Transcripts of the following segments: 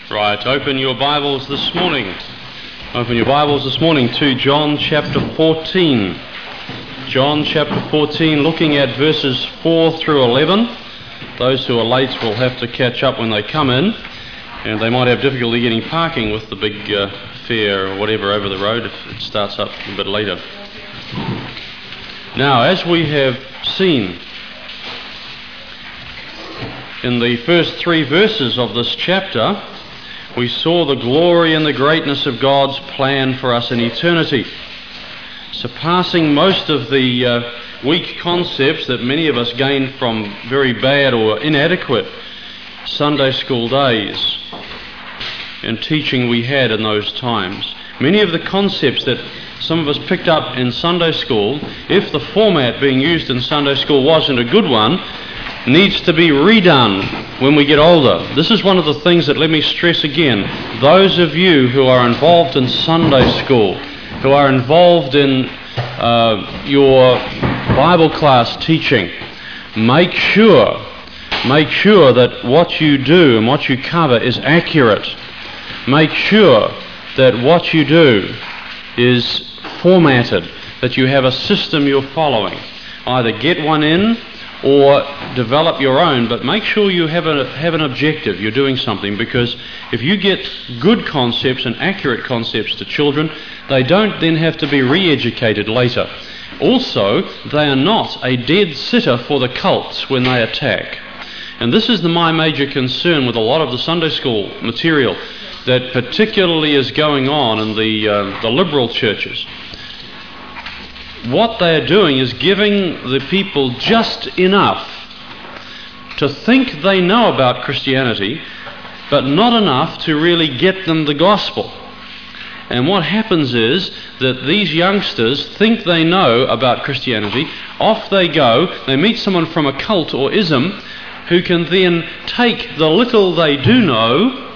Right, open your Bibles this morning. Open your Bibles this morning to John chapter 14. John chapter 14, looking at verses 4 through 11. Those who are late will have to catch up when they come in, and they might have difficulty getting parking with the big fair or whatever over the road if it starts up a bit later. Now, as we have seen in the first 3 verses of this chapter, we saw the glory and the greatness of God's plan for us in eternity, surpassing most of the weak concepts that many of us gained from very bad or inadequate Sunday school days and teaching we had in those times. Many of the concepts that some of us picked up in Sunday school, if the format being used in Sunday school wasn't a good one, needs to be redone when we get older. This is one of the things that, let me stress again, those of you who are involved in Sunday school, who are involved in your Bible class teaching, make sure that what you do and what you cover is accurate. Make sure that what you do is formatted, that you have a system you're following. Either get one in or develop your own, but make sure you have an objective. You're doing something, because if you get good concepts and accurate concepts to children, they don't then have to be re-educated later. Also, they are not a dead sitter for the cults when they attack. And this is my major concern with a lot of the Sunday school material that particularly is going on in the liberal churches. What they are doing is giving the people just enough to think they know about Christianity, but not enough to really get them the gospel. And what happens is that these youngsters think they know about Christianity, off they go, they meet someone from a cult or ism who can then take the little they do know,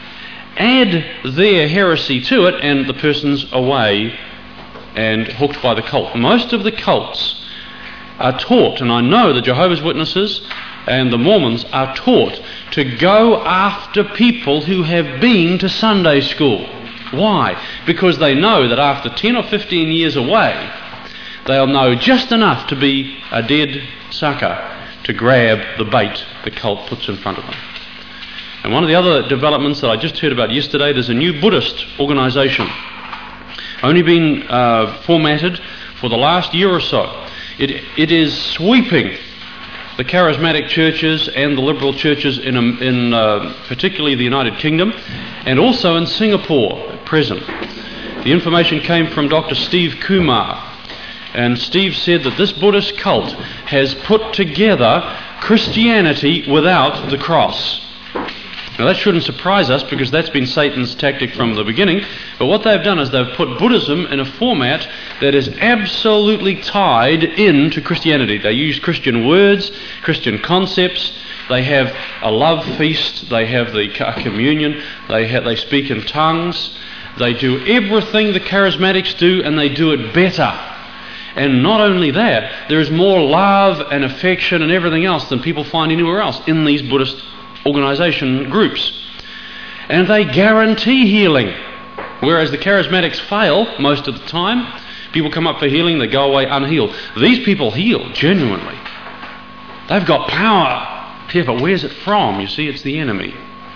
add their heresy to it, and the person's away and hooked by the cult. Most of the cults are taught, and I know the Jehovah's Witnesses and the Mormons are taught to go after people who have been to Sunday school. Why? Because they know that after 10 or 15 years away, they'll know just enough to be a dead sucker to grab the bait the cult puts in front of them. And one of the other developments that I just heard about yesterday, there's a new Buddhist organisation, only been formatted for the last year or so. It is sweeping the charismatic churches and the liberal churches in particularly the United Kingdom, and also in Singapore at present. The information came from Dr. Steve Kumar, and Steve said that this Buddhist cult has put together Christianity without the cross. Now that shouldn't surprise us, because that's been Satan's tactic from the beginning, but what they've done is they've put Buddhism in a format that is absolutely tied into Christianity. They use Christian words, Christian concepts, they have a love feast, they have the communion, they speak in tongues, they do everything the charismatics do, and they do it better. And not only that, there is more love and affection and everything else than people find anywhere else in these Buddhist organisation groups. And they guarantee healing, whereas the charismatics fail most of the time. People come up for healing, they go away unhealed. These people heal genuinely. They've got power. Yeah, but where's it from? You see, it's the enemy.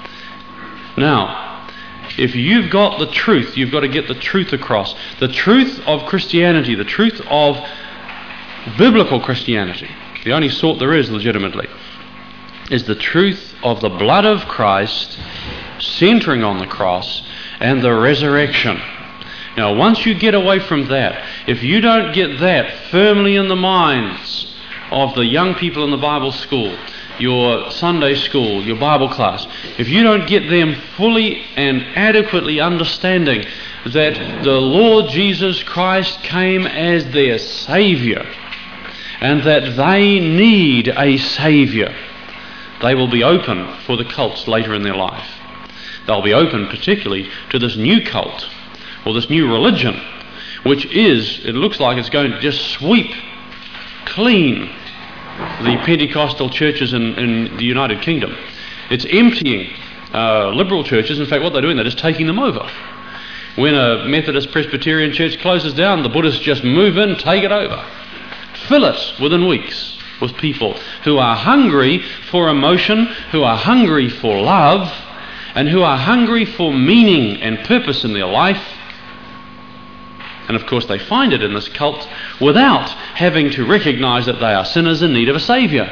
Now, if you've got the truth, you've got to get the truth across. The truth of Christianity, the truth of biblical Christianity, the only sort there is legitimately, is the truth of the blood of Christ centering on the cross and the resurrection. Now, once you get away from that, if you don't get that firmly in the minds of the young people in the Bible school, your Sunday school, your Bible class, if you don't get them fully and adequately understanding that the Lord Jesus Christ came as their Saviour and that they need a Saviour, they will be open for the cults later in their life. They'll be open particularly to this new cult, or this new religion, which it looks like it's going to just sweep clean the Pentecostal churches in the United Kingdom. It's emptying liberal churches, in fact, what they're doing, they're just taking them over. When a Methodist Presbyterian church closes down, the Buddhists just move in, take it over. Fill it within weeks with people who are hungry for emotion, who are hungry for love, and who are hungry for meaning and purpose in their life. And of course they find it in this cult without having to recognize that they are sinners in need of a saviour.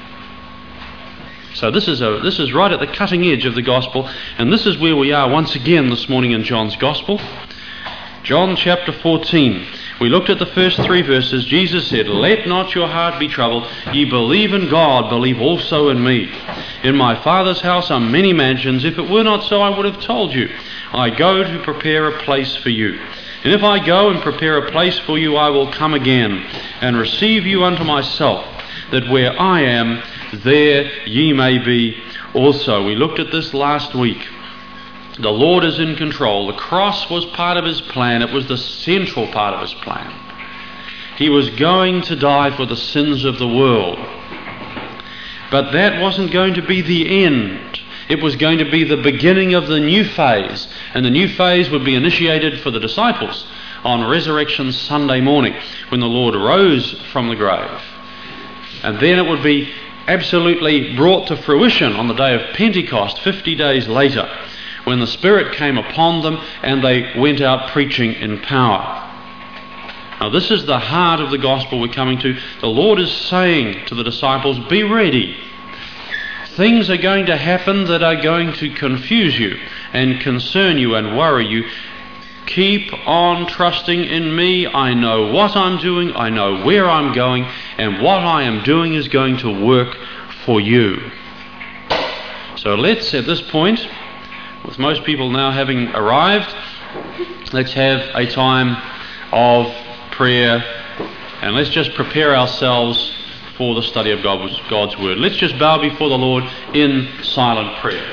So this is right at the cutting edge of the gospel, and this is where we are once again this morning in John's gospel. John chapter 14. We looked at the first 3 verses. Jesus said, "Let not your heart be troubled. Ye believe in God, believe also in me. In my Father's house are many mansions. If it were not so, I would have told you. I go to prepare a place for you. And if I go and prepare a place for you, I will come again and receive you unto myself, that where I am, there ye may be also." We looked at this last week. The Lord is in control. The cross was part of his plan. It was the central part of his plan. He was going to die for the sins of the world. But that wasn't going to be the end. It was going to be the beginning of the new phase. And the new phase would be initiated for the disciples on Resurrection Sunday morning, when the Lord rose from the grave. And then it would be absolutely brought to fruition on the day of Pentecost, 50 days later, when the Spirit came upon them and they went out preaching in power. Now this is the heart of the gospel we're coming to. The Lord is saying to the disciples, be ready. Things are going to happen that are going to confuse you and concern you and worry you. Keep on trusting in me. I know what I'm doing. I know where I'm going. And what I am doing is going to work for you. So let's, at this point, with most people now having arrived, let's have a time of prayer, and let's just prepare ourselves for the study of God's Word. Let's just bow before the Lord in silent prayer.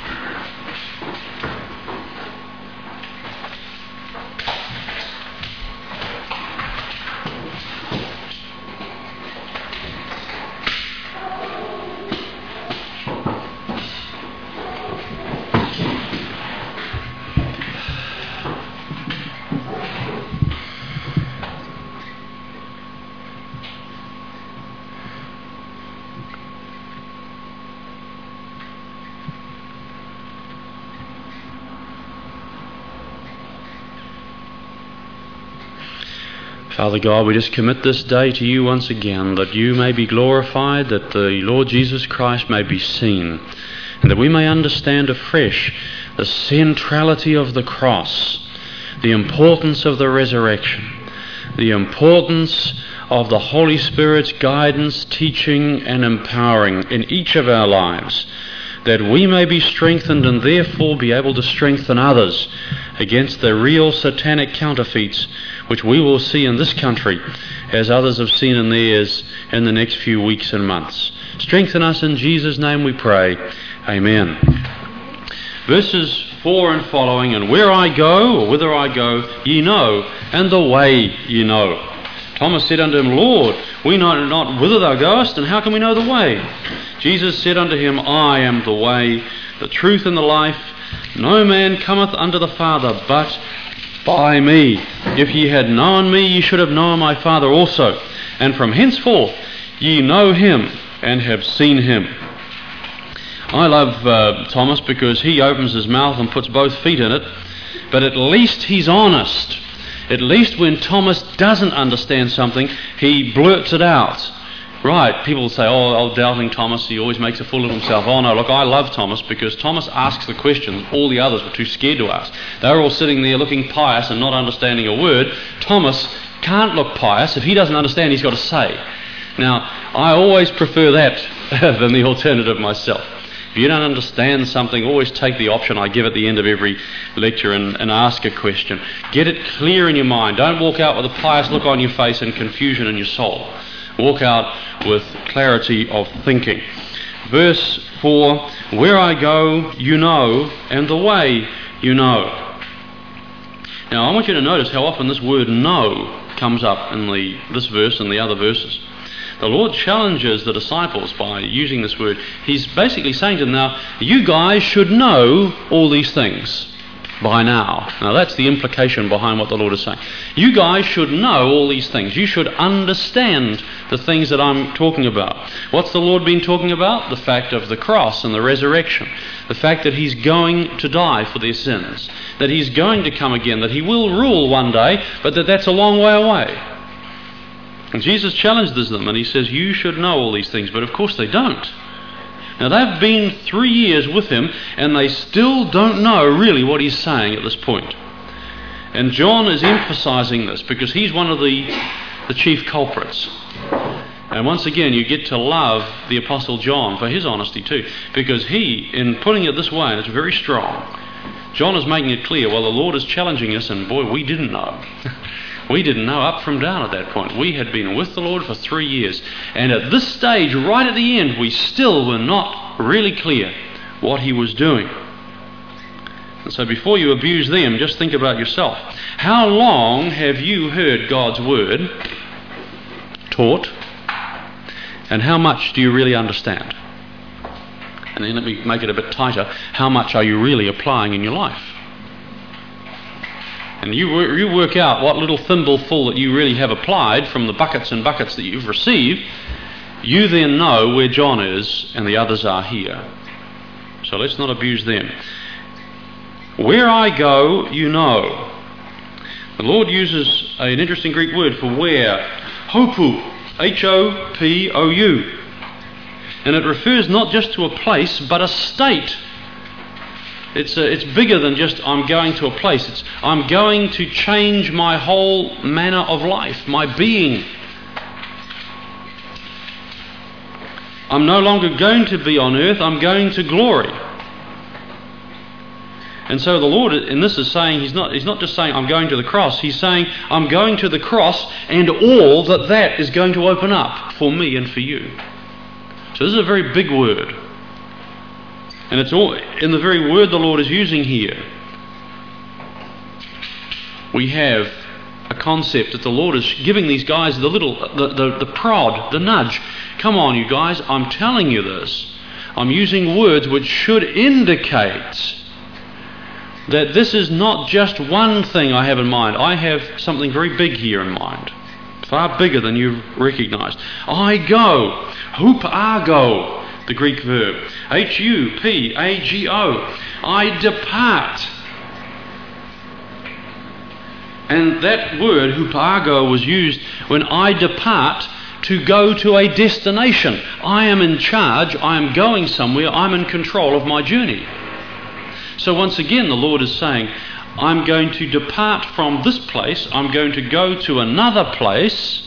Father God, we just commit this day to you once again, that you may be glorified, that the Lord Jesus Christ may be seen, and that we may understand afresh the centrality of the cross, the importance of the resurrection, the importance of the Holy Spirit's guidance, teaching and empowering in each of our lives, that we may be strengthened and therefore be able to strengthen others against the real satanic counterfeits which we will see in this country as others have seen in theirs in the next few weeks and months. Strengthen us in Jesus' name we pray. Amen. Verses 4 and following, "And where I go, or whither I go, ye know, and the way ye know. Thomas said unto him, Lord, we know not whither thou goest, and how can we know the way? Jesus said unto him, I am the way, the truth, and the life. No man cometh unto the Father but by me. If ye had known me, ye should have known my Father also. And from henceforth ye know him and have seen him." I love Thomas because he opens his mouth and puts both feet in it, but at least he's honest. At least when Thomas doesn't understand something, he blurts it out. Right, people say, oh, doubting Thomas, he always makes a fool of himself. Oh no, look, I love Thomas because Thomas asks the questions all the others were too scared to ask. They were all sitting there looking pious and not understanding a word. Thomas can't look pious. If he doesn't understand, he's got to say. Now, I always prefer that than the alternative myself. If you don't understand something, always take the option I give at the end of every lecture and ask a question. Get it clear in your mind. Don't walk out with a pious look on your face and confusion in your soul. Walk out with clarity of thinking. Verse 4, "Where I go, you know, and the way you know." Now I want you to notice how often this word know comes up in this verse and the other verses. The Lord challenges the disciples by using this word. He's basically saying to them, now, you guys should know all these things by now. Now that's the implication behind what the Lord is saying. You guys should know all these things. You should understand the things that I'm talking about. What's the Lord been talking about? The fact of the cross and the resurrection. The fact that He's going to die for their sins. That He's going to come again. That He will rule one day, but that's a long way away. And Jesus challenges them and He says, you should know all these things, but of course they don't. Now they've been 3 years with Him and they still don't know really what He's saying at this point. And John is emphasizing this because he's one of the chief culprits. And once again, you get to love the Apostle John for his honesty too, because he, in putting it this way, and it's very strong, John is making it clear, well, the Lord is challenging us, and boy, we didn't know. We didn't know up from down at that point. We had been with the Lord for 3 years. And at this stage, right at the end, we still were not really clear what He was doing. And so before you abuse them, just think about yourself. How long have you heard God's Word taught? And how much do you really understand? And then let me make it a bit tighter. How much are you really applying in your life? And you work out what little thimbleful that you really have applied from the buckets and buckets that you've received. You then know where John is and the others are here. So let's not abuse them. Where I go, you know. The Lord uses an interesting Greek word for where. Hopou. H-O-P-O-U. And it refers not just to a place, but a state. It's bigger than just I'm going to a place. It's I'm going to change my whole manner of life, my being. I'm no longer going to be on earth, I'm going to glory. And so the Lord in this is saying, He's not just saying I'm going to the cross, He's saying I'm going to the cross and all that is going to open up for me and for you. So this is a very big word. And it's all in the very word the Lord is using here. We have a concept that the Lord is giving these guys the prod, the nudge. Come on, you guys, I'm telling you this. I'm using words which should indicate that this is not just one thing I have in mind. I have something very big here in mind. Far bigger than you've recognized. I go. Hupago. The Greek verb. H-U-P-A-G-O. I depart. And that word, hupago, was used when I depart to go to a destination. I am in charge, I am going somewhere, I'm in control of my journey. So once again, the Lord is saying, I'm going to depart from this place, I'm going to go to another place.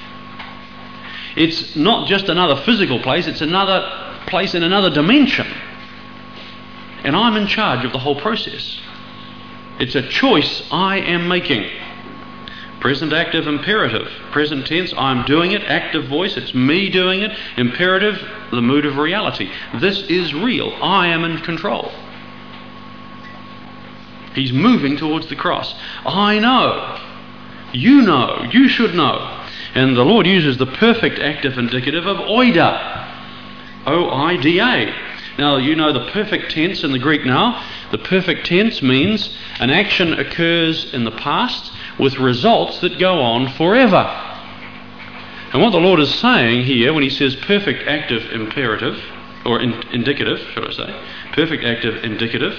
It's not just another physical place, it's another place in another dimension. And I'm in charge of the whole process. It's a choice I am making. Present active imperative. Present tense, I'm doing it. Active voice, it's me doing it. Imperative, the mood of reality. This is real. I am in control. He's moving towards the cross. I know. You should know. And the Lord uses the perfect active indicative of oida. O-I-D-A. Now, you know the perfect tense in the Greek now. The perfect tense means an action occurs in the past with results that go on forever. And what the Lord is saying here when He says perfect active imperative, or indicative, should I say, perfect active indicative.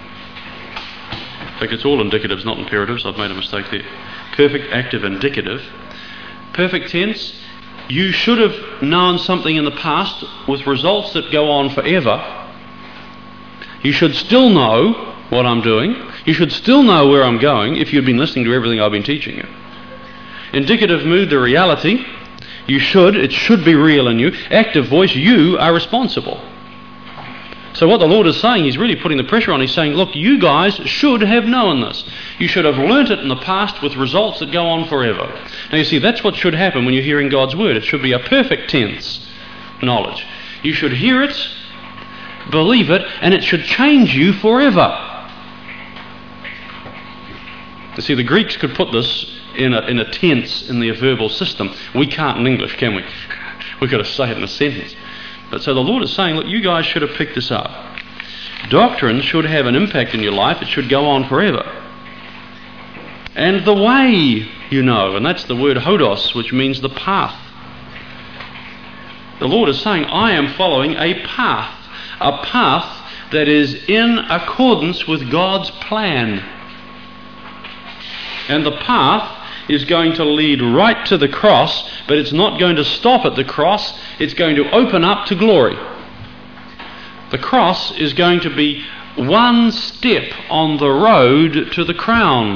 In fact, it's all indicatives, not imperatives. I've made a mistake there. Perfect active indicative. Perfect tense. You should have known something in the past with results that go on forever. You should still know what I'm doing. You should still know where I'm going if you've been listening to everything I've been teaching you. Indicative mood, the reality. It should be real in you. Active voice, you are responsible. So what the Lord is saying, He's really putting the pressure on. He's saying, look, you guys should have known this. You should have learnt it in the past with results that go on forever. Now you see, that's what should happen when you're hearing God's Word. It should be a perfect tense knowledge. You should hear it, believe it, and it should change you forever. You see, the Greeks could put this in a tense in their verbal system. We can't in English, can we? We've got to say it in a sentence. But so the Lord is saying, look, you guys should have picked this up. Doctrine should have an impact in your life. It should go on forever. And the way, you know, and that's the word hodos, which means the path. The Lord is saying, I am following a path that is in accordance with God's plan. And the path is going to lead right to the cross, but it's not going to stop at the cross. It's going to open up to glory. The cross is going to be one step on the road to the crown.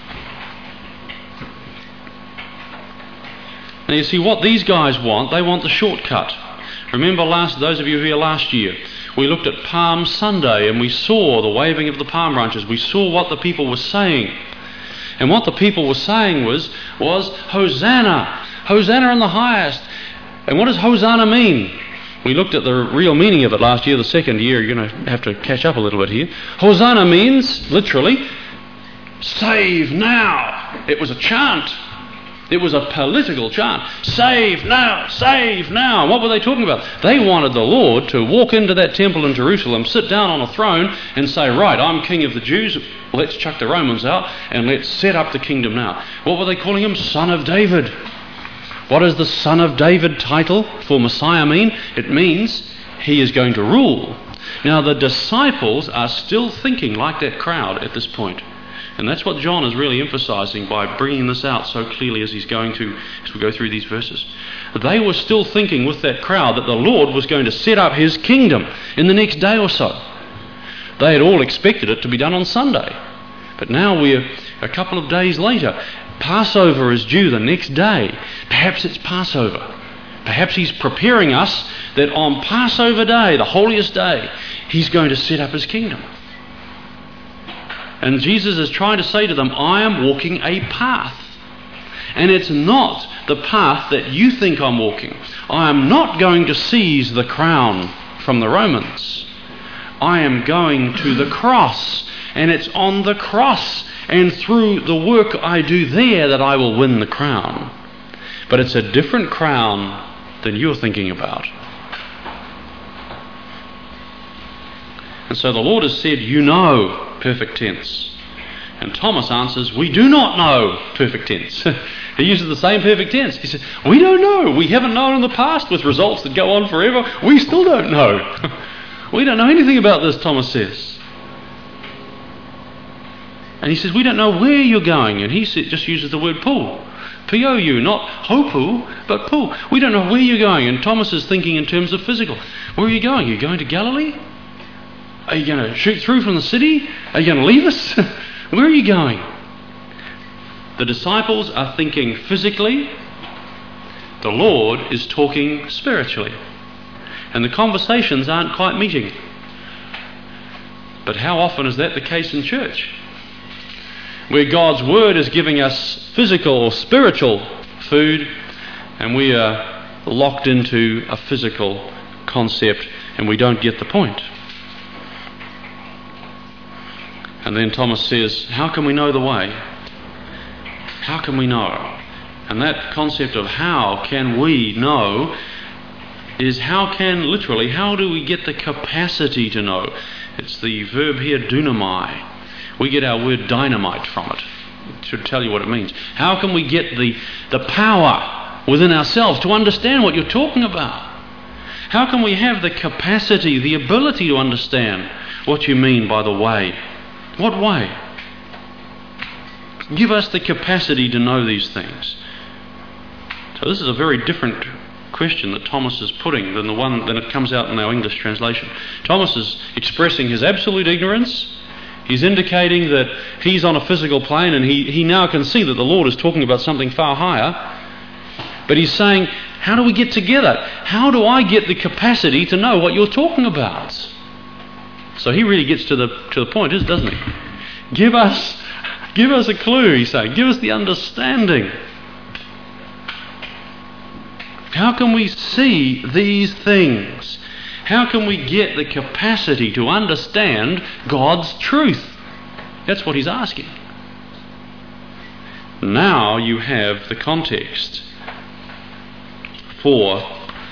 Now you see what these guys want. They want the shortcut. Remember those of you here last year, we looked at Palm Sunday and we saw the waving of the palm branches. We saw what the people were saying. And what the people were saying was Hosanna, Hosanna in the highest. And what does Hosanna mean? We looked at the real meaning of it last year. The second year, you're going to have to catch up a little bit here. Hosanna means, literally, save now. It was a chant. It was a political chant. Save now, save now. And what were they talking about? They wanted the Lord to walk into that temple in Jerusalem, sit down on a throne and say, right, I'm king of the Jews. Let's chuck the Romans out and let's set up the kingdom now. What were they calling him? Son of David. What does the Son of David title for Messiah mean? It means he is going to rule. Now the disciples are still thinking like that crowd at this point. And that's what John is really emphasizing by bringing this out so clearly as we go through these verses. They were still thinking with that crowd that the Lord was going to set up his kingdom in the next day or so. They had all expected it to be done on Sunday. But now we're a couple of days later. Passover is due the next day. Perhaps it's Passover. Perhaps he's preparing us that on Passover day, the holiest day, he's going to set up his kingdom. And Jesus is trying to say to them, I am walking a path. And it's not the path that you think I'm walking. I am not going to seize the crown from the Romans. I am going to the cross. And it's on the cross and through the work I do there that I will win the crown. But it's a different crown than you're thinking about. And so the Lord has said, you know, perfect tense. And Thomas answers, we do not know, perfect tense. He uses the same perfect tense. He says, we don't know. We haven't known in the past with results that go on forever. We still don't know. We don't know anything about this, Thomas says. And he says, we don't know where you're going. And he just uses the word pou. P-O-U, not hopu, but pou. We don't know where you're going. And Thomas is thinking in terms of physical. Where are you going? Are you going to Galilee? Are you going to shoot through from the city? Are you going to leave us? Where are you going? The disciples are thinking physically. The Lord is talking spiritually. And the conversations aren't quite meeting. But how often is that the case in church? Where God's Word is giving us physical or spiritual food, and we are locked into a physical concept and we don't get the point. And then Thomas says, how can we know the way? How can we know? And that concept of how can we know is how do we get the capacity to know? It's the verb here, dunamai. We get our word dynamite from it. It should tell you what it means. How can we get the power within ourselves to understand what you're talking about? How can we have the capacity, the ability to understand what you mean by the way? What way? Give us the capacity to know these things. So this is a very different question that Thomas is putting than it comes out in our English translation. Thomas is expressing his absolute ignorance. He's indicating that he's on a physical plane and he now can see that the Lord is talking about something far higher. But he's saying, how do we get together? How do I get the capacity to know what you're talking about? So he really gets to the point, doesn't he? Give us a clue, he's saying. Give us the understanding. How can we see these things? How can we get the capacity to understand God's truth? That's what he's asking. Now you have the context for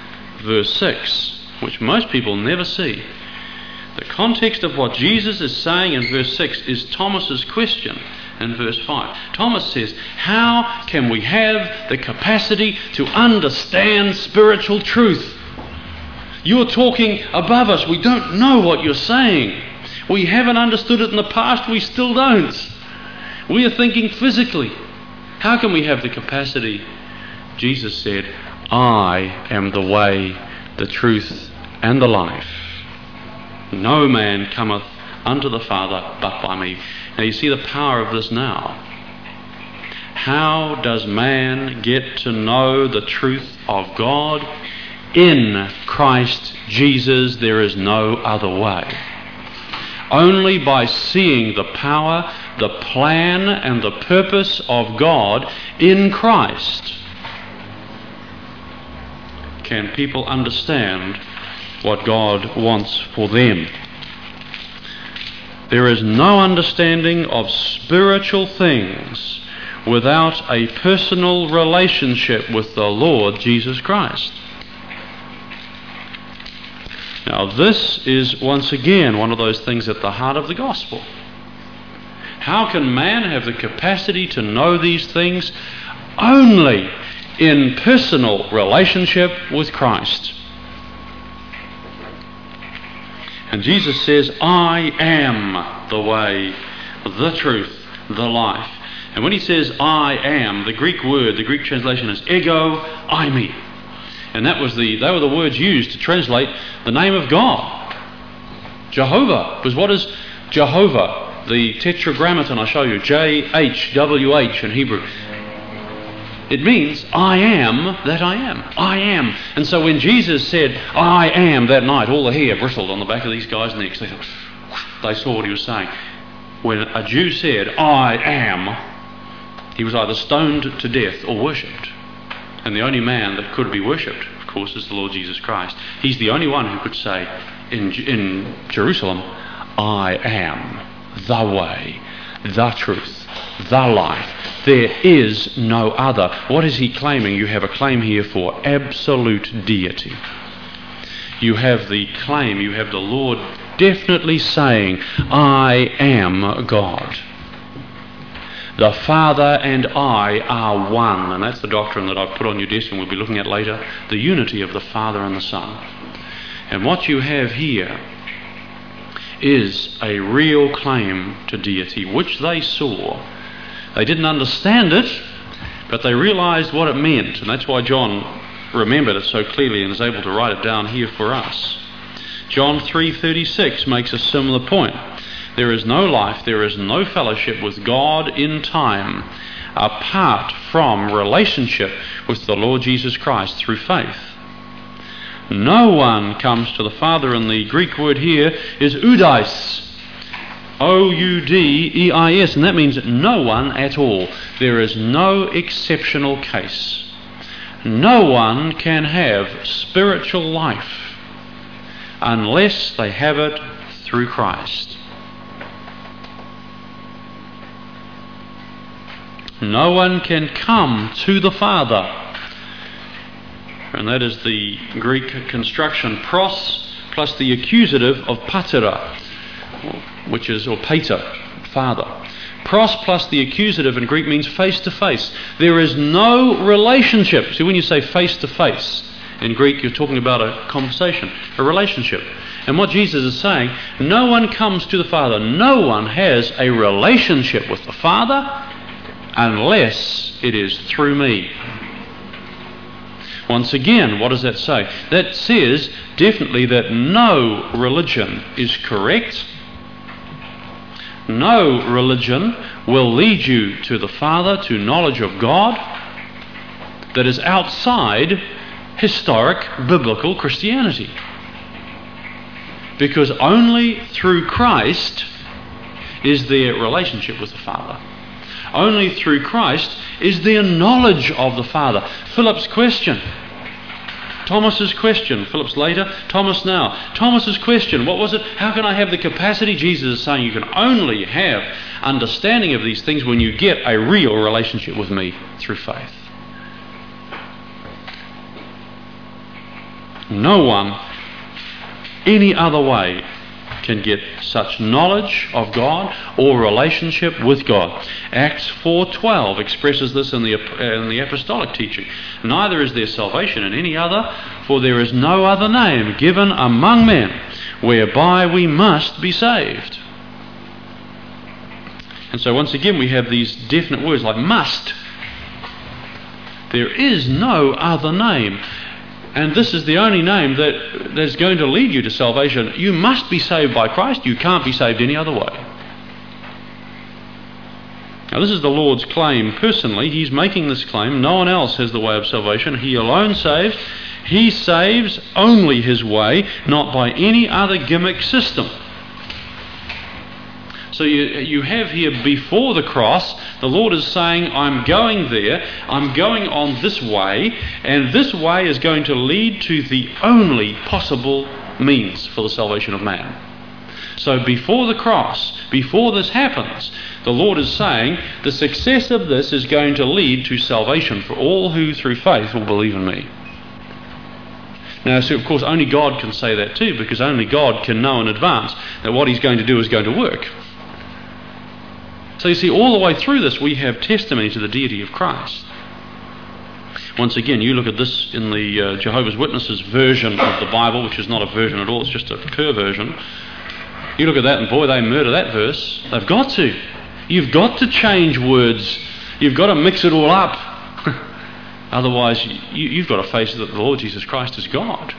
verse 6, which most people never see. The context of what Jesus is saying in verse 6 is Thomas's question in verse 5. Thomas says, how can we have the capacity to understand spiritual truth? You're talking above us. We don't know what you're saying. We haven't understood it in the past. We still don't. We are thinking physically. How can we have the capacity? Jesus said, I am the way, the truth, and the life. No man cometh unto the Father but by me. Now you see the power of this now. How does man get to know the truth of God? In Christ Jesus there is no other way. Only by seeing the power, the plan, and the purpose of God in Christ can people understand what God wants for them. There is no understanding of spiritual things without a personal relationship with the Lord Jesus Christ. Now this is once again one of those things at the heart of the gospel. How can man have the capacity to know these things? Only in personal relationship with Christ. And Jesus says, I am the way, the truth, the life. And when he says I am, the Greek word, the Greek translation is ego eimi. And they were the words used to translate the name of God. Jehovah. Because what is Jehovah? The tetragrammaton I show you, JHWH in Hebrew. It means I am that I am. I am. And so when Jesus said I am that night, all the hair bristled on the back of these guys' necks. They saw what he was saying. When a Jew said I am, he was either stoned to death or worshipped. And the only man that could be worshipped, of course, is the Lord Jesus Christ. He's the only one who could say in Jerusalem, I am the way, the truth, the life. There is no other. What is he claiming? You have a claim here for absolute deity. You have the claim, you have the Lord definitely saying, I am God. The Father and I are one, and that's the doctrine that I've put on your desk and we'll be looking at later, the unity of the Father and the Son. And what you have here is a real claim to deity, which they saw. They didn't understand it, but they realized what it meant, and that's why John remembered it so clearly and is able to write it down here for us. John 3:36 makes a similar point. There is no life, there is no fellowship with God in time apart from relationship with the Lord Jesus Christ through faith. No one comes to the Father, and the Greek word here is oudeis, O-U-D-E-I-S, and that means no one at all. There is no exceptional case. No one can have spiritual life unless they have it through Christ. No one can come to the Father, and that is the Greek construction pros plus the accusative of patera, which is, or pater, Father. Pros plus the accusative in Greek means face to face. There is no relationship. See, when you say face to face in Greek, you're talking about a conversation, a relationship. And what Jesus is saying, no one comes to the Father, no one has a relationship with the Father unless it is through me. Once again, what does that say? That says definitely that no religion is correct. No religion will lead you to the Father, to knowledge of God, that is outside historic biblical Christianity. Because only through Christ is there relationship with the Father. Only through Christ is there knowledge of the Father. Philip's question, Thomas's question, Philip's later, Thomas now. Thomas's question, what was it? How can I have the capacity? Jesus is saying you can only have understanding of these things when you get a real relationship with me through faith. No one any other way can get such knowledge of God or relationship with God. Acts 4:12 expresses this in the apostolic teaching. Neither is there salvation in any other, for there is no other name given among men whereby we must be saved. And so once again we have these definite words like must. There is no other name. And this is the only name that is going to lead you to salvation. You must be saved by Christ. You can't be saved any other way. Now this is the Lord's claim personally. He's making this claim. No one else has the way of salvation. He alone saves. He saves only His way, not by any other gimmick system. So you have here before the cross, the Lord is saying, I'm going there, I'm going on this way, and this way is going to lead to the only possible means for the salvation of man. So before the cross, before this happens, the Lord is saying, the success of this is going to lead to salvation for all who through faith will believe in me. Now, so of course, only God can say that too, because only God can know in advance that what He's going to do is going to work. So you see, all the way through this, we have testimony to the deity of Christ. Once again, you look at this in the Jehovah's Witnesses version of the Bible, which is not a version at all, it's just a perversion. You look at that and boy, they murder that verse. They've got to. You've got to change words. You've got to mix it all up. Otherwise, you've got to face that the Lord Jesus Christ is God.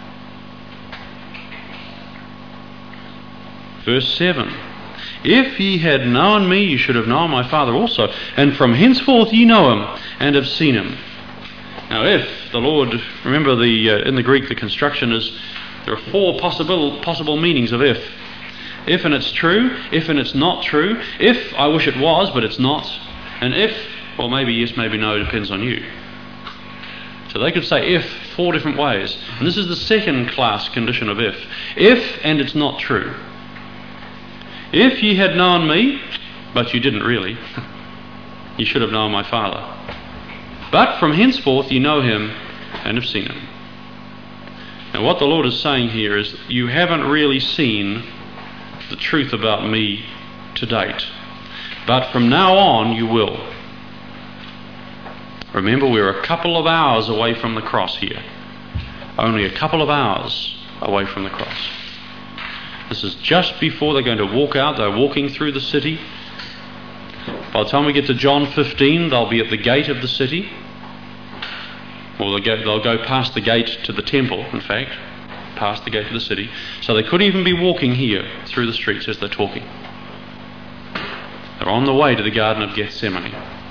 Verse 7. If ye had known me, you should have known my Father also. And from henceforth ye know Him, and have seen Him. Now if the Lord, remember in the Greek the construction is, there are four possible meanings of if. If and it's true, if and it's not true, if I wish it was but it's not, and if, well maybe yes, maybe no, it depends on you. So they could say if four different ways. And this is the second class condition of if. If and it's not true. If ye had known me, but you didn't really, you should have known my Father. But from henceforth ye know Him and have seen Him. Now what the Lord is saying here is you haven't really seen the truth about me to date. But from now on you will. Remember, we're a couple of hours away from the cross here. Only a couple of hours away from the cross. This is just before they're going to walk out. They're walking through the city. By the time we get to John 15, they'll be at the gate of the city. Or they'll go past the gate to the temple, in fact. Past the gate of the city. So they could even be walking here through the streets as they're talking. They're on the way to the Garden of Gethsemane.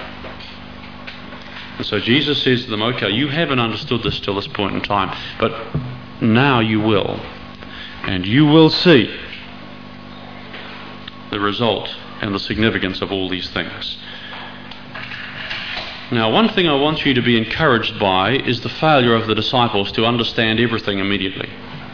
And so Jesus says to them, okay, you haven't understood this till this point in time, but now you will. And you will see the result and the significance of all these things. Now, one thing I want you to be encouraged by is the failure of the disciples to understand everything immediately.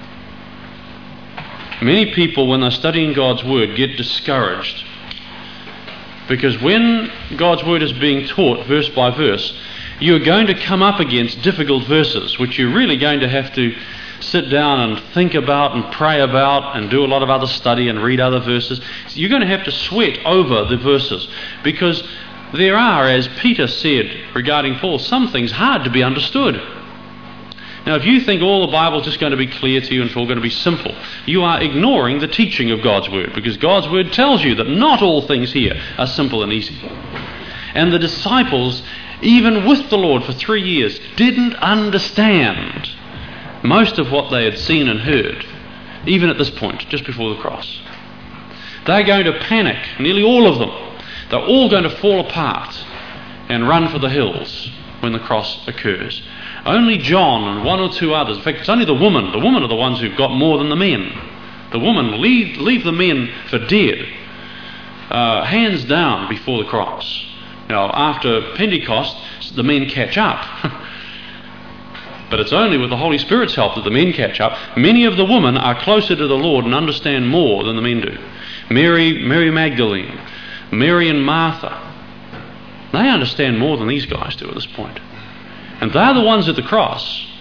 Many people, when they're studying God's Word, get discouraged. Because when God's Word is being taught verse by verse, you're going to come up against difficult verses, which you're really going to have to sit down and think about and pray about and do a lot of other study and read other verses. So you're going to have to sweat over the verses, because there are, as Peter said regarding Paul, some things hard to be understood. Now, if you think all the Bible is just going to be clear to you and it's all going to be simple, you are ignoring the teaching of God's Word, because God's Word tells you that not all things here are simple and easy. And the disciples, even with the Lord for 3 years, didn't understand most of what they had seen and heard, even at this point, just before the cross. They're going to panic, nearly all of them. They're all going to fall apart and run for the hills when the cross occurs. Only John and one or two others, in fact it's only the women are the ones who've got more than the men. The women leave the men for dead, hands down before the cross. Now after Pentecost, the men catch up. But it's only with the Holy Spirit's help that the men catch up. Many of the women are closer to the Lord and understand more than the men do. Mary Magdalene, Mary and Martha, they understand more than these guys do at this point. And they're the ones at the cross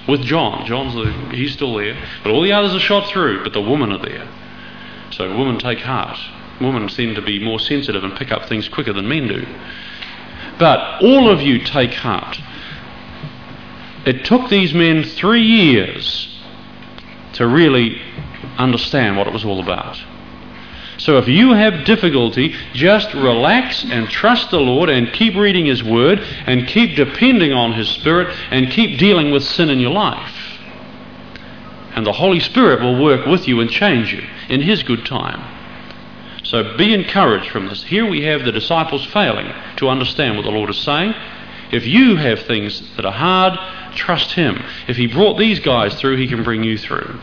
with John. He's still there. But all the others are shot through, but the women are there. So women take heart. Women seem to be more sensitive and pick up things quicker than men do. But all of you take heart. It took these men 3 years to really understand what it was all about. So if you have difficulty, just relax and trust the Lord and keep reading His Word and keep depending on His Spirit and keep dealing with sin in your life. And the Holy Spirit will work with you and change you in His good time. So be encouraged from this. Here we have the disciples failing to understand what the Lord is saying. If you have things that are hard, trust Him. If He brought these guys through, He can bring you through.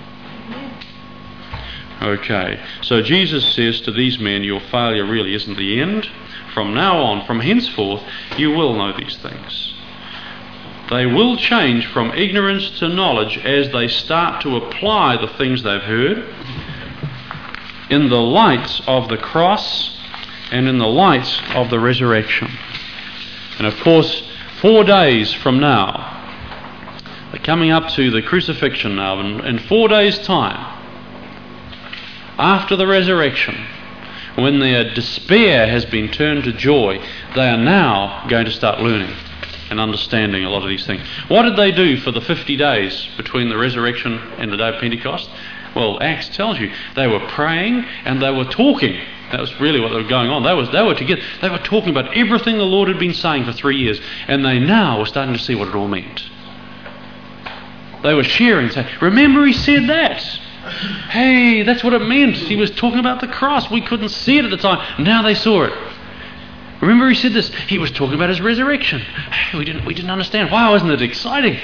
Okay, so Jesus says to these men, your failure really isn't the end. From now on, from henceforth, you will know these things. They will change from ignorance to knowledge as they start to apply the things they've heard in the light of the cross and in the light of the resurrection. And of course, 4 days from now, they're coming up to the crucifixion now, in 4 days' time, after the resurrection, when their despair has been turned to joy, they are now going to start learning and understanding a lot of these things. What did they do for the 50 days between the resurrection and the day of Pentecost? Well, Acts tells you they were praying and they were talking. That was really what they were going on. They were together. They were talking about everything the Lord had been saying for 3 years, and they now were starting to see what it all meant. They were sharing, saying, remember He said that. Hey, that's what it meant. He was talking about the cross. We couldn't see it at the time. Now they saw it. Remember He said this. He was talking about His resurrection. Hey, we didn't understand. Wow, isn't it exciting?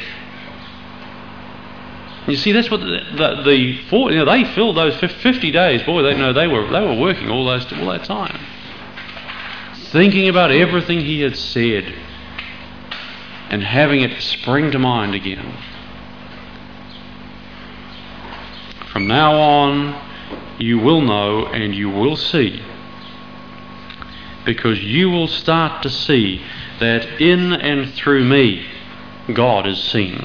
You see, that's what they filled those 50 days. Boy, they were working all that time, thinking about everything He had said and having it spring to mind again. From now on, you will know and you will see, because you will start to see that in and through me, God is seen.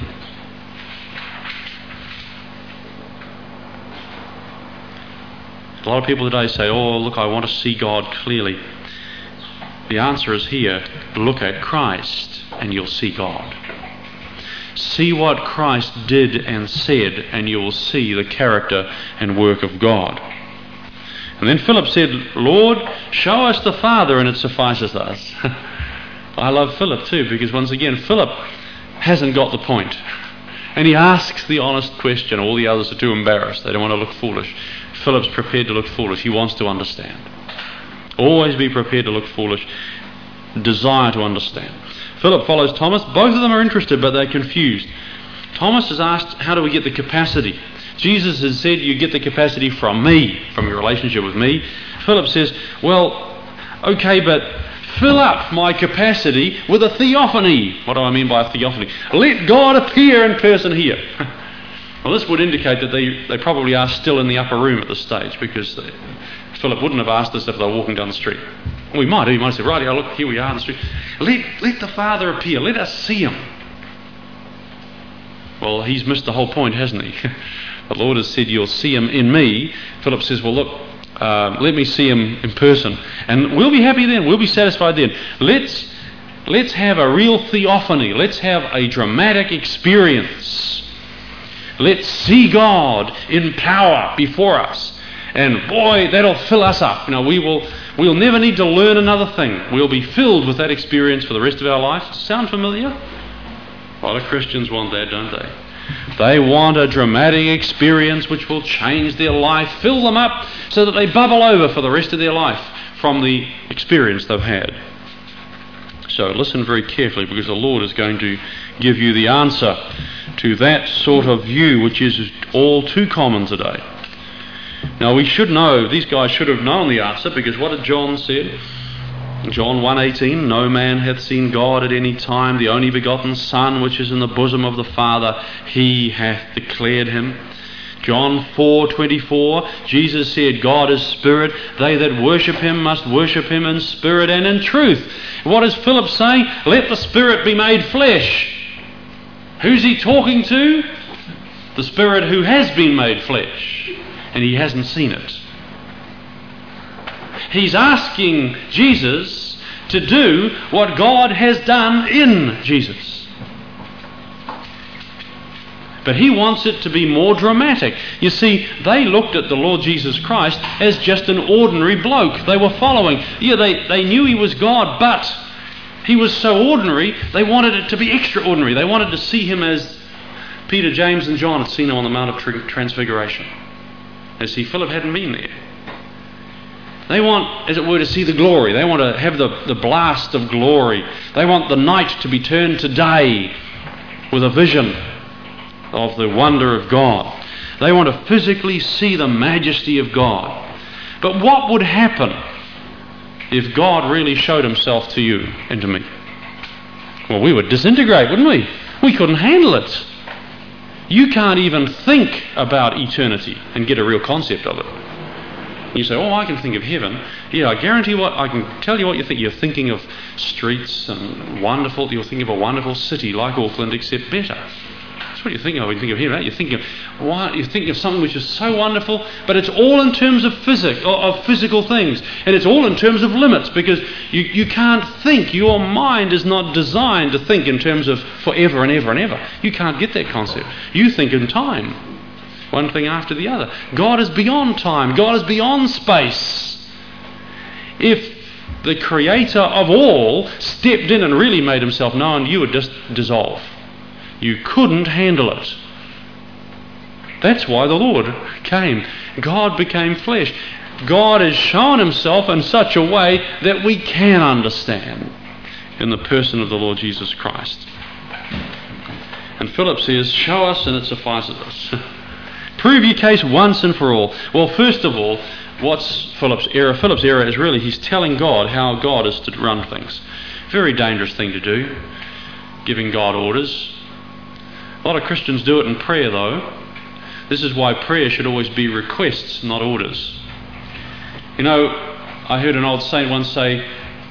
A lot of people today say, oh, look, I want to see God clearly. The answer is here. Look at Christ and you'll see God. See what Christ did and said, and you will see the character and work of God. And then Philip said, Lord, show us the Father and it suffices us. I love Philip too, because once again, Philip hasn't got the point. And he asks the honest question. All the others are too embarrassed. They don't want to look foolish. Philip's prepared to look foolish. He wants to understand. Always be prepared to look foolish. Desire to understand. Philip follows Thomas. Both of them are interested, but they're confused. Thomas has asked, how do we get the capacity? Jesus has said, you get the capacity from me, from your relationship with me. Philip says, well, okay, but fill up my capacity with a theophany. What do I mean by a theophany? Let God appear in person here. Well, this would indicate that they probably are still in the upper room at this stage, because Philip wouldn't have asked this if they were walking down the street. We might have. He might have said, right, look, here we are in the street. Let the Father appear. Let us see Him. Well, He's missed the whole point, hasn't He? The Lord has said, you'll see Him in me. Philip says, well, look, let me see Him in person. And we'll be happy then. We'll be satisfied then. Let's have a real theophany. Let's have a dramatic experience. Let's see God in power before us. And boy, that'll fill us up. We'll never need to learn another thing. We'll be filled with that experience for the rest of our life. Sound familiar? A lot of Christians want that, don't they? They want a dramatic experience which will change their life, fill them up so that they bubble over for the rest of their life from the experience they've had. So listen very carefully, because the Lord is going to give you the answer to that sort of view which is all too common today. Now we should know, these guys should have known the answer, because what did John say? John 1:18, no man hath seen God at any time, the only begotten Son which is in the bosom of the Father, He hath declared Him. John 4:24, Jesus said, God is spirit, they that worship Him must worship Him in spirit and in truth. What is Philip saying? Let the Spirit be made flesh. Who's he talking to? The Spirit who has been made flesh, and he hasn't seen it. He's asking Jesus to do what God has done in Jesus. But he wants it to be more dramatic. You see, they looked at the Lord Jesus Christ as just an ordinary bloke they were following. Yeah, they knew he was God, but he was so ordinary, they wanted it to be extraordinary. They wanted to see him as Peter, James and John had seen him on the Mount of Transfiguration. As see, Philip hadn't been there. They want, as it were, to see the glory. They want to have the blast of glory. They want the night to be turned to day with a vision of the wonder of God. They want to physically see the majesty of God. But what would happen if God really showed himself to you and to me? Well, we would disintegrate, wouldn't we? We couldn't handle it. You can't even think about eternity and get a real concept of it. You say, oh, I can think of heaven. Yeah, I guarantee I can tell you what you think. You're thinking of streets and wonderful, you'll think of a wonderful city like Auckland, except better. That's what you think of when you think of heaven. You think of something which is so wonderful, but it's all in terms of physical things, and it's all in terms of limits, because you can't think. Your mind is not designed to think in terms of forever and ever and ever. You can't get that concept. You think in time, one thing after the other. God is beyond time. God is beyond space. If the Creator of all stepped in and really made himself known, you would just dissolve. You couldn't handle it. That's why the Lord came. God became flesh. God has shown himself in such a way that we can understand in the person of the Lord Jesus Christ. And Philip says, show us and it suffices us. Prove your case once and for all. Well, first of all, what's Philip's error? Philip's error is really he's telling God how God is to run things. Very dangerous thing to do, giving God orders. A lot of Christians do it in prayer, though. This is why prayer should always be requests, not orders. You know, I heard an old saint once say,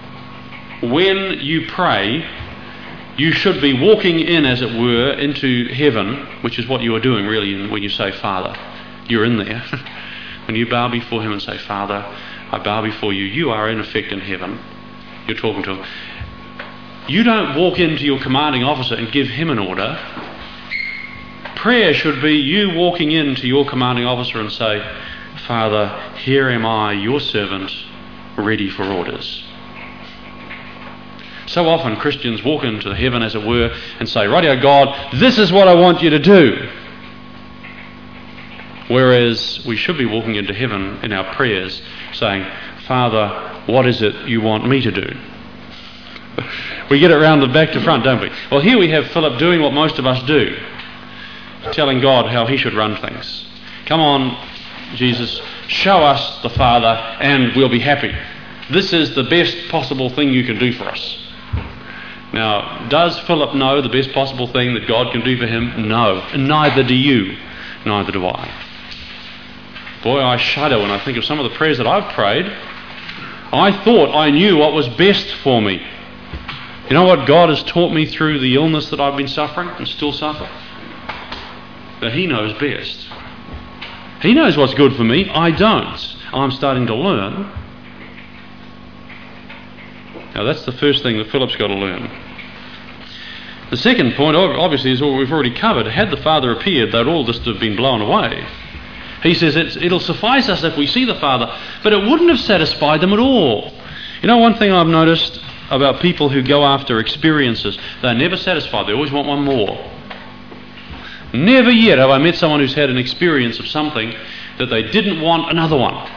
when you pray, you should be walking in, as it were, into heaven, which is what you are doing really when you say Father. You're in there. When you bow before him and say, Father, I bow before you, you are in effect in heaven. You're talking to him. You don't walk into your commanding officer and give him an order. Prayer should be you walking into your commanding officer and say, Father, here am I, your servant, ready for orders. So often Christians walk into heaven, as it were, and say, rightio God, this is what I want you to do. Whereas we should be walking into heaven in our prayers saying, Father, what is it you want me to do? We get it round the back to front, don't we? Well, here we have Philip doing what most of us do, telling God how he should run things. Come on, Jesus, show us the Father and we'll be happy. This is the best possible thing you can do for us. Now, does Philip know the best possible thing that God can do for him? No. And neither do you. Neither do I. Boy, I shudder when I think of some of the prayers that I've prayed. I thought I knew what was best for me. You know what God has taught me through the illness that I've been suffering and still suffer? That he knows best. He knows what's good for me. I don't. I'm starting to learn. Now that's the first thing that Philip's got to learn. The second point, obviously, is what we've already covered. Had the Father appeared, they'd all just have been blown away. He says it'll suffice us if we see the Father, but it wouldn't have satisfied them at all. You know, one thing I've noticed about people who go after experiences, they're never satisfied. They always want one more. Never yet have I met someone who's had an experience of something that they didn't want another one.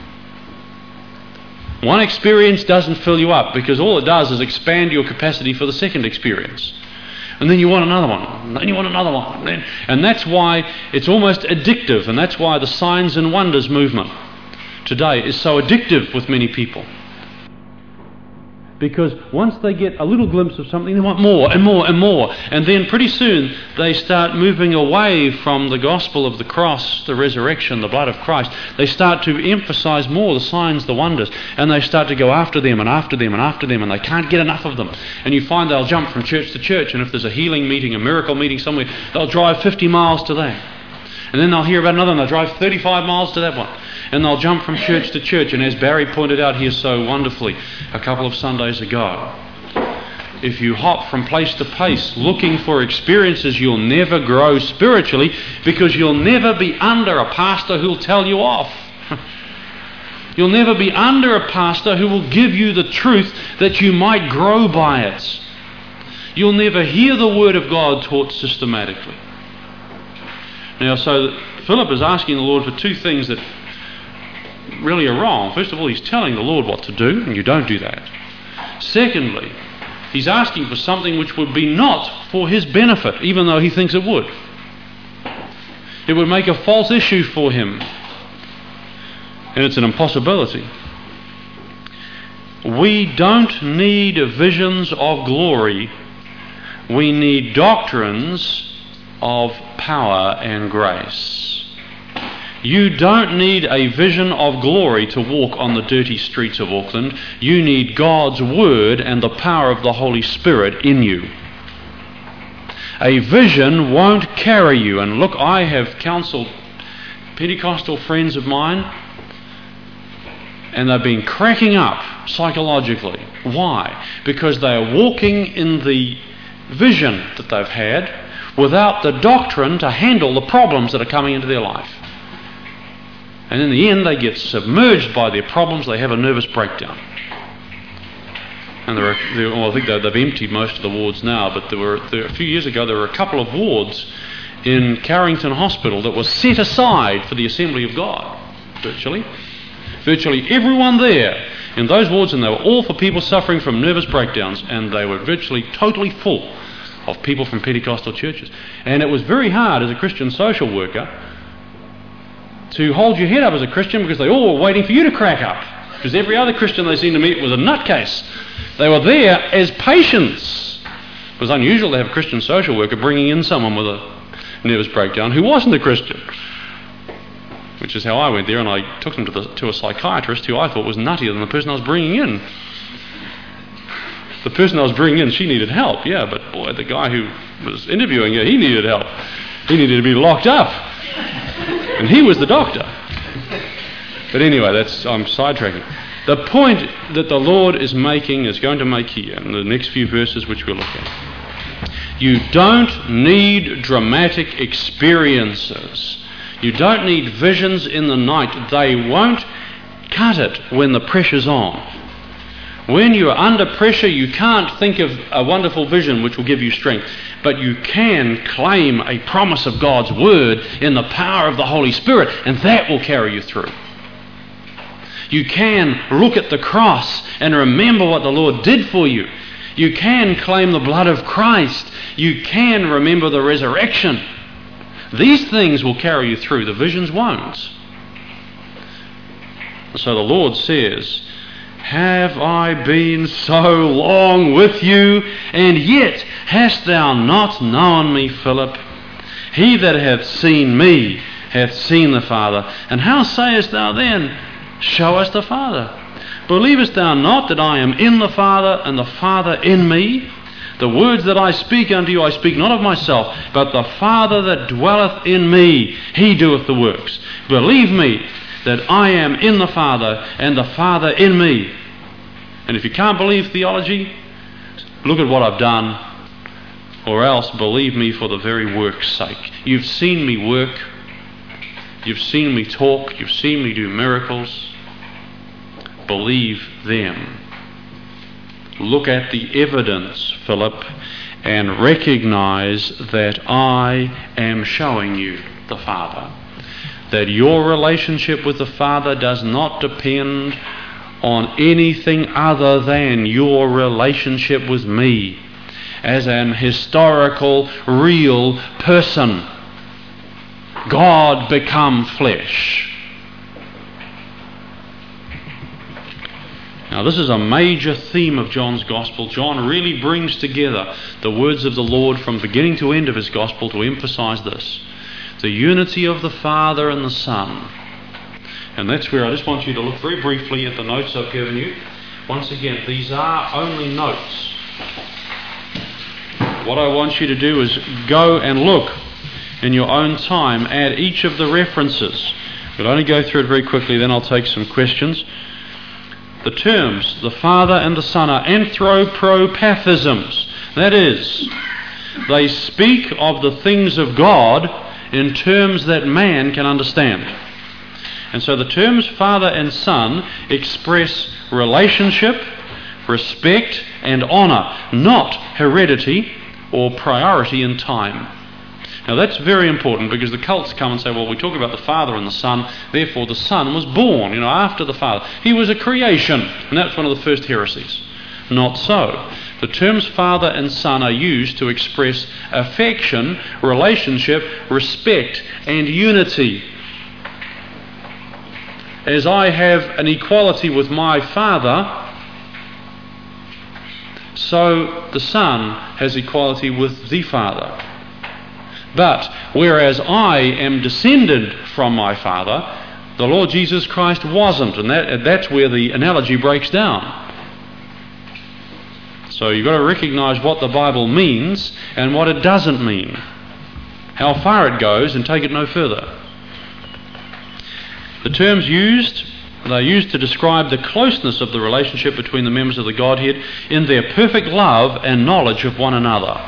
One experience doesn't fill you up because all it does is expand your capacity for the second experience. And then you want another one, and then you want another one. And that's why it's almost addictive, and that's why the signs and wonders movement today is so addictive with many people. Because once they get a little glimpse of something, they want more and more and more. And then pretty soon they start moving away from the gospel of the cross, the resurrection, the blood of Christ. They start to emphasize more the signs, the wonders. And they start to go after them and after them and after them. And they can't get enough of them. And you find they'll jump from church to church. And if there's a healing meeting, a miracle meeting somewhere, they'll drive 50 miles to that. And then they'll hear about another one. They'll drive 35 miles to that one. And they'll jump from church to church. And as Barry pointed out here so wonderfully a couple of Sundays ago, if you hop from place to place looking for experiences, you'll never grow spiritually, because you'll never be under a pastor who'll tell you off. You'll never be under a pastor who will give you the truth that you might grow by it. You'll never hear the Word of God taught systematically. Now, so Philip is asking the Lord for two things that really are wrong. First of all, he's telling the Lord what to do, and you don't do that. Secondly, he's asking for something which would be not for his benefit, even though he thinks it would. It would make a false issue for him, and it's an impossibility. We don't need visions of glory. We need doctrines of power and grace. You don't need a vision of glory to walk on the dirty streets of Auckland. You need God's Word and the power of the Holy Spirit in you. A vision won't carry you. And look, I have counselled Pentecostal friends of mine, and they've been cracking up psychologically. Why? Because they are walking in the vision that they've had without the doctrine to handle the problems that are coming into their life. And in the end, they get submerged by their problems. They have a nervous breakdown. And I think they've emptied most of the wards now, but a few years ago there were a couple of wards in Carrington Hospital that was set aside for the Assembly of God, virtually. Virtually everyone there in those wards, and they were all for people suffering from nervous breakdowns, and they were virtually totally full of people from Pentecostal churches. And it was very hard as a Christian social worker to hold your head up as a Christian, because they all were waiting for you to crack up, because every other Christian they seemed to meet was a nutcase. They were there as patients. It was unusual to have a Christian social worker bringing in someone with a nervous breakdown who wasn't a Christian, which is how I went there, and I took them to a psychiatrist who I thought was nuttier than the person I was bringing in. The person I was bringing in, she needed help, yeah, but boy, the guy who was interviewing her, he needed help. He needed to be locked up. And he was the doctor. But anyway, I'm sidetracking. The point that the Lord is going to make here in the next few verses which we'll look at. You don't need dramatic experiences. You don't need visions in the night. They won't cut it when the pressure's on. When you're under pressure, you can't think of a wonderful vision which will give you strength, but you can claim a promise of God's Word in the power of the Holy Spirit, and that will carry you through. You can look at the cross and remember what the Lord did for you. You can claim the blood of Christ. You can remember the resurrection. These things will carry you through. The visions won't. So the Lord says, have I been so long with you, and yet hast thou not known me, Philip? He that hath seen me hath seen the Father. And how sayest thou then, show us the Father? Believest thou not that I am in the Father, and the Father in me? The words that I speak unto you, I speak not of myself, but the Father that dwelleth in me, he doeth the works. Believe me that I am in the Father, and the Father in me. And if you can't believe theology, look at what I've done, or else believe me for the very work's sake. You've seen me work, you've seen me talk, you've seen me do miracles. Believe them. Look at the evidence, Philip, and recognize that I am showing you the Father. That your relationship with the Father does not depend on anything other than your relationship with me as an historical, real person. God become flesh. Now this is a major theme of John's Gospel. John really brings together the words of the Lord from beginning to end of his Gospel to emphasize this. The unity of the Father and the Son. And that's where I just want you to look very briefly at the notes I've given you. Once again, these are only notes. What I want you to do is go and look in your own time at each of the references. We'll only go through it very quickly, then I'll take some questions. The terms, the Father and the Son, are anthropopathisms. That is, they speak of the things of God in terms that man can understand. And so the terms Father and Son express relationship, respect and honour, not heredity or priority in time. Now that's very important, because the cults come and say, well, we talk about the Father and the Son, therefore the Son was born, after the Father. He was a creation, and that's one of the first heresies. Not so. The terms Father and Son are used to express affection, relationship, respect and unity. As I have an equality with my Father, so the Son has equality with the Father. But whereas I am descended from my Father, the Lord Jesus Christ wasn't, and that's where the analogy breaks down. So you've got to recognize what the Bible means and what it doesn't mean, how far it goes, and take it no further. The terms they're used to describe the closeness of the relationship between the members of the Godhead in their perfect love and knowledge of one another.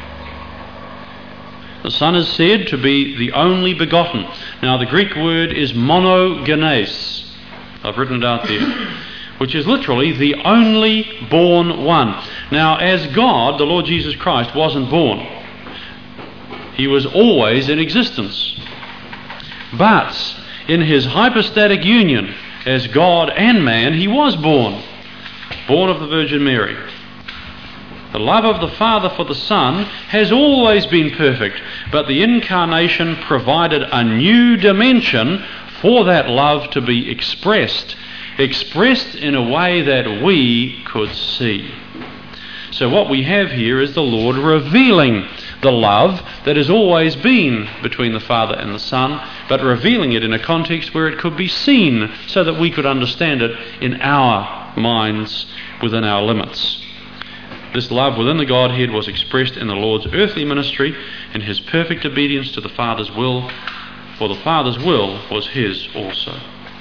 The Son is said to be the only begotten. Now the Greek word is monogenes. I've written it out there. Which is literally the only born one. Now as God, the Lord Jesus Christ wasn't born. He was always in existence. But in his hypostatic union as God and man, he was born of the Virgin Mary. The love of the Father for the Son has always been perfect, but the Incarnation provided a new dimension for that love to be expressed in a way that we could see. So what we have here is the Lord revealing the love that has always been between the Father and the Son, but revealing it in a context where it could be seen so that we could understand it in our minds within our limits. This love within the Godhead was expressed in the Lord's earthly ministry in his perfect obedience to the Father's will, for the Father's will was his also.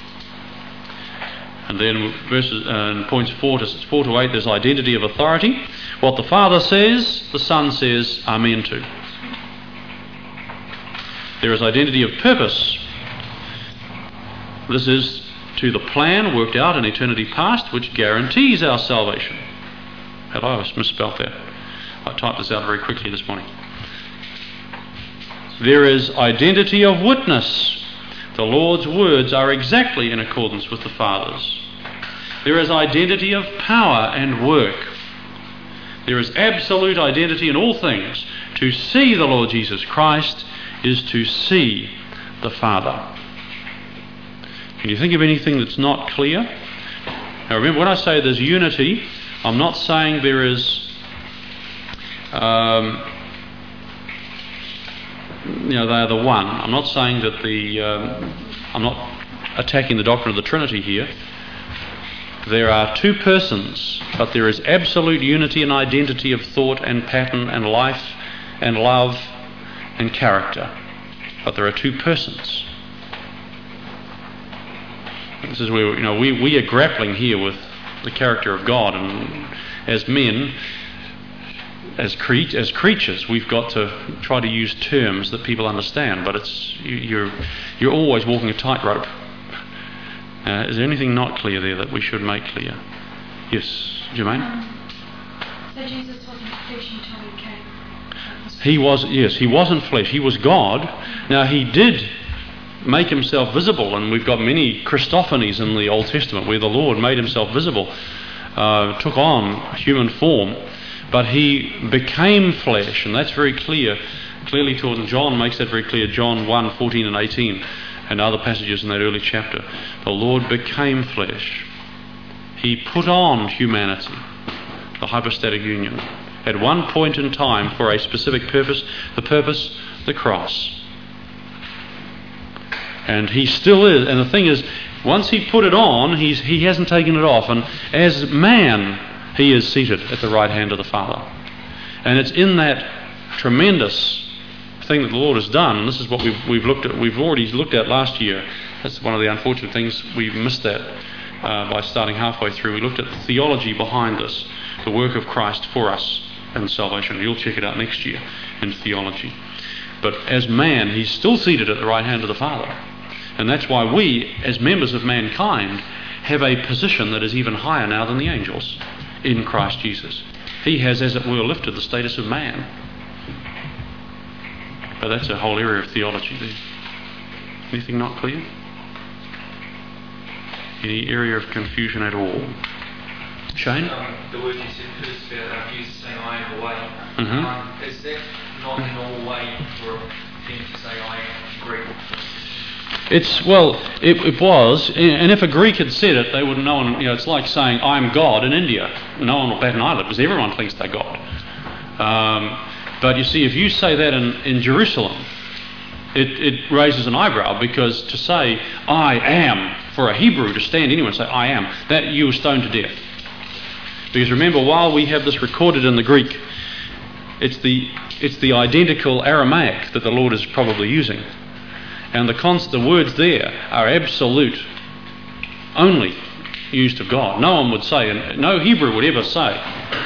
And then in points 4 to 8, there's identity of authority. What the Father says, the Son says amen to. There is identity of purpose. This is to the plan worked out in eternity past, which guarantees our salvation. Hello, I misspelled that. I typed this out very quickly this morning. There is identity of witness. The Lord's words are exactly in accordance with the Father's. There is identity of power and work. There is absolute identity in all things. To see the Lord Jesus Christ is to see the Father. Can you think of anything that's not clear? Now remember, when I say there's unity, I'm not saying there is they are the one. I'm not saying that I'm not attacking the doctrine of the Trinity here. There are two persons, but there is absolute unity and identity of thought and pattern and life and love and character. But there are two persons. This is where we are grappling here with the character of God, and as men, as creatures, we've got to try to use terms that people understand. But you're always walking a tightrope. Is there anything not clear there that we should make clear? Yes, Jermaine? So Jesus wasn't flesh until he came? He wasn't flesh. He was God. Now he did make himself visible, and we've got many Christophanies in the Old Testament where the Lord made himself visible, took on human form, but he became flesh, and that's very clearly taught, and John makes that very clear, John 1:14 and 18, and other passages in that early chapter. The Lord became flesh. He put on humanity, the hypostatic union, at one point in time for a specific purpose, the cross. And he still is, and the thing is, once he put it on, he hasn't taken it off, and as man, he is seated at the right hand of the Father. And it's in that tremendous thing that the Lord has done, and this is what we've already looked at last year. That's one of the unfortunate things, we missed that by starting halfway through. We looked at the theology behind this, the work of Christ for us in salvation. You'll check it out next year in theology. But as man, he's still seated at the right hand of the Father. And that's why we, as members of mankind, have a position that is even higher now than the angels in Christ Jesus. He has, as it were, lifted the status of man. But that's a whole area of theology there. Anything not clear? Any area of confusion at all? Shane? The word you said first about Jesus saying, I am the way. Mm-hmm. Is that not the normal way for them to say, I am Greek? It was, and if a Greek had said it, they wouldn't know. It's like saying, I'm God in India. No one will bat an eyelid because everyone thinks they're God. But you see, if you say that in Jerusalem, it raises an eyebrow, because to say, I am, for a Hebrew to stand anywhere and say, I am, that you were stoned to death. Because remember, while we have this recorded in the Greek, it's the identical Aramaic that the Lord is probably using. And the words there are absolute, only used of God. No one would say, and no Hebrew would ever say,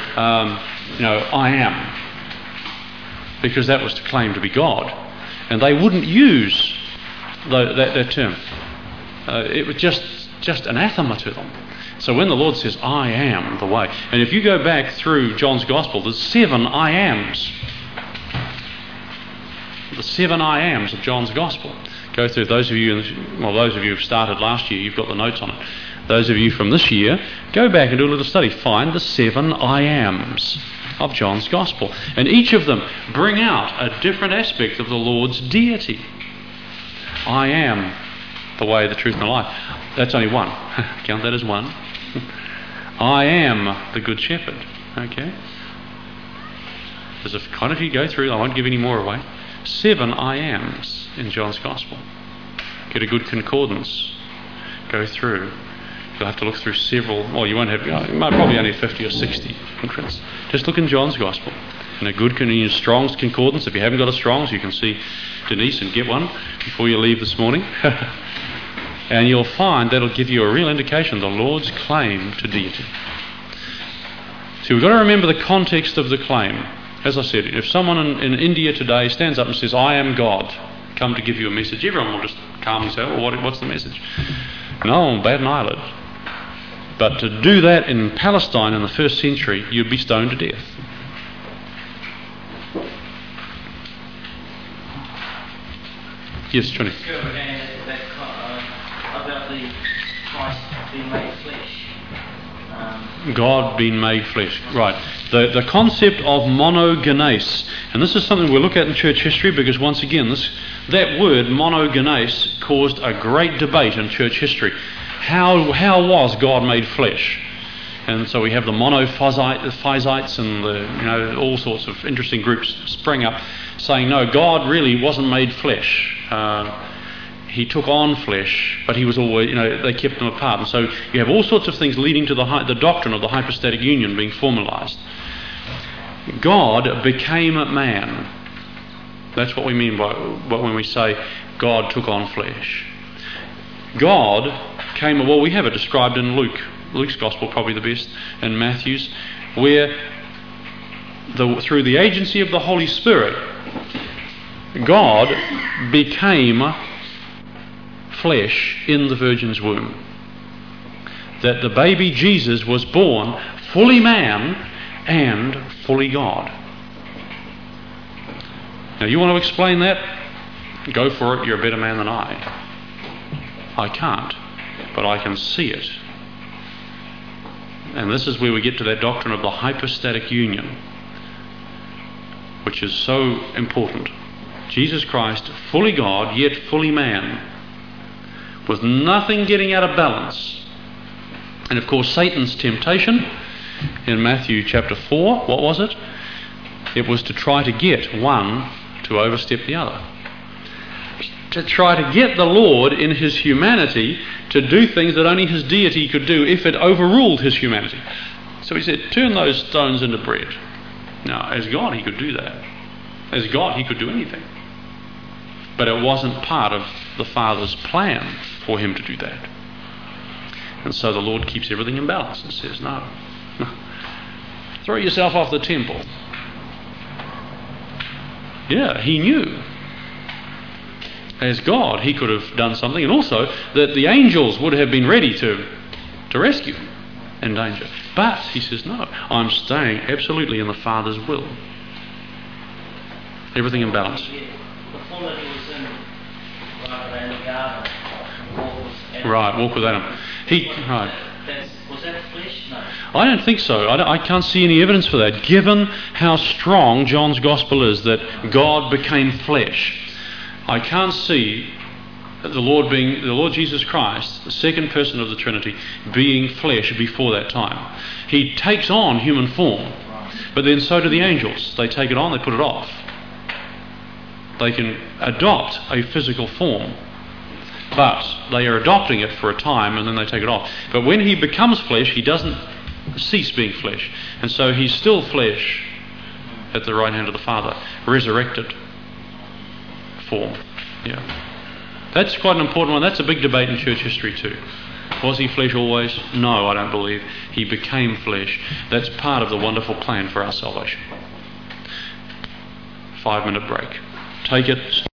I am, because that was to claim to be God. And they wouldn't use that term. It was just anathema to them. So when the Lord says, I am the way, and if you go back through John's Gospel, there's 7 I ams. The 7 I ams of John's Gospel. Go through those of you who've started last year, you've got the notes on it. Those of you from this year, go back and do a little study. Find the 7 I ams of John's Gospel. And each of them bring out a different aspect of the Lord's deity. I am the way, the truth, and the life. That's only one. Count that as one. I am the Good Shepherd. Okay? There's quite a few go through. I won't give any more away. 7 I ams in John's Gospel. Get a good concordance. Go through. You'll have to look through several. Well, you won't have. You might probably only 50 or 60 concordance. Just look in John's Gospel. And a good Strong's concordance. If you haven't got a Strong's, you can see Denise and get one before you leave this morning. And you'll find that'll give you a real indication of the Lord's claim to deity. So we've got to remember the context of the claim. As I said, if someone in India today stands up and says, I am God, come to give you a message, everyone will just calmly say, well, what's the message? No one will bat an eyelid. But to do that in Palestine in the 1st century, you'd be stoned to death. Yes, Johnny. About the Christ being made flesh. God being made flesh. Right. The concept of monogenes, and this is something we'll look at in church history, because once again, that word monogenes caused a great debate in church history. How was God made flesh? And so we have the monophysites and all sorts of interesting groups spring up saying, no, God really wasn't made flesh. He took on flesh, but he was always, they kept them apart. And so you have all sorts of things leading to the doctrine of the hypostatic union being formalized. God became a man. That's what we mean by when we say God took on flesh. God came, well, we have it described in Luke's Gospel, probably the best, and Matthew's, where through the agency of the Holy Spirit, God became flesh in the Virgin's womb. That the baby Jesus was born fully man and fully God. Now you want to explain that? Go for it, you're a better man than I. I can't, but I can see it. And this is where we get to that doctrine of the hypostatic union, which is so important. Jesus Christ, fully God, yet fully man, with nothing getting out of balance, And of course, Satan's temptation in Matthew chapter 4, what was it? It was to try to get one to overstep the other. To try to get the Lord in his humanity to do things that only his deity could do if it overruled his humanity. So he said, turn those stones into bread. Now, as God, he could do that. As God, he could do anything. But it wasn't part of the Father's plan for him to do that. And so the Lord keeps everything in balance and says, no. Throw yourself off the temple. Yeah, he knew. As God, he could have done something, and also that the angels would have been ready to rescue him in danger. But he says, no, I'm staying absolutely in the Father's will. Everything in balance. Before that he was in the garden. Right, walk with Adam. Right. Was that flesh? No. I don't think so. I can't see any evidence for that, given how strong John's Gospel is that God became flesh. I can't see the Lord Jesus Christ, the second person of the Trinity, being flesh before that time. He takes on human form, but then so do the angels. They take it on, they put it off. They can adopt a physical form, but they are adopting it for a time and then they take it off. But when he becomes flesh, he doesn't cease being flesh. And so he's still flesh at the right hand of the Father, resurrected form. Yeah. That's quite an important one. That's a big debate in church history too. Was he flesh always? No, I don't believe. He became flesh. That's part of the wonderful plan for our salvation. 5-minute break. Take it.